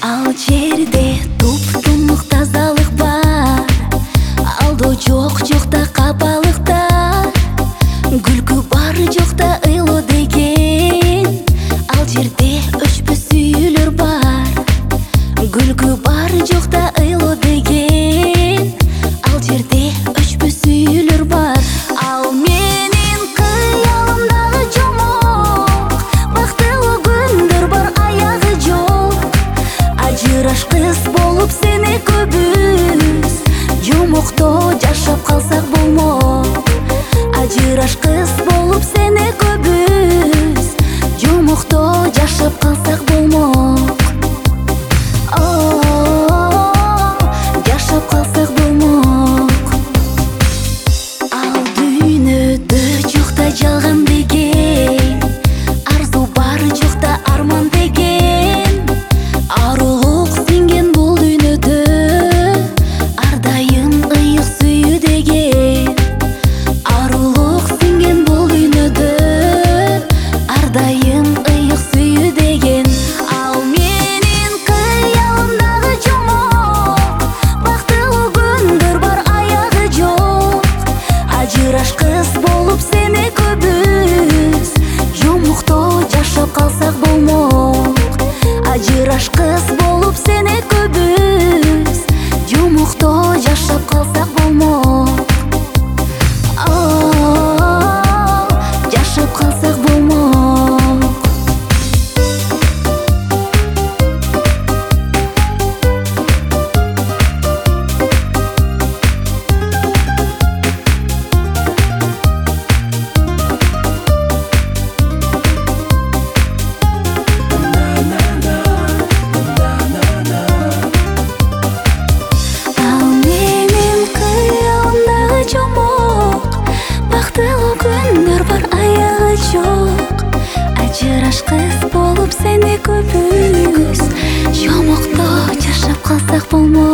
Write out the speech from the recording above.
Ал жерде туп-тумук тазалык бар, алдоо жок, жокта капалыкта. Күлкү бар, жокта ыйлоо деген. Ал жерде өчпөс сүйүүлөр бар. Күлкү бар, жокта ыйлоо деген. Ал жерде өчпөс сүйүүлөр бар. Ал менин кыялымдагы жомок, бактылуу күндөр бар, аягы жок. Ажыраш кыз болуп сени көбүз, жомокто жашап калсак болмок. Ажыраш кыз болуп сени көбүз, жомокто жашап калсак болмок. Жашап калсак болмок. Ал дүйнөдө жокта жалган деген, арзу бар, жокта арман деген. Арулук сиңген бул дүйнөдө, ар дайым ыйык сүйүү деген. Арулук сиңген бул дүйнөдө, ар дайым ыйык сүйүү деген. Ал менин кыялымдагы жомок, бактылуу күндөр бар, аягы жок. Ажыраш кыз болуп сени көбүз, жомокто жашап калсак болмок. Ажыраш кыз болуп сени көбүз, жомокто жашап калсак болмок. Жашап калсак болмок. Ал менин кыялымдагы жомок, бактылуу күндөр бар, аягы жок. Ажыраш кыз болуп сени көбүз, жомокто жашап калсак болмок.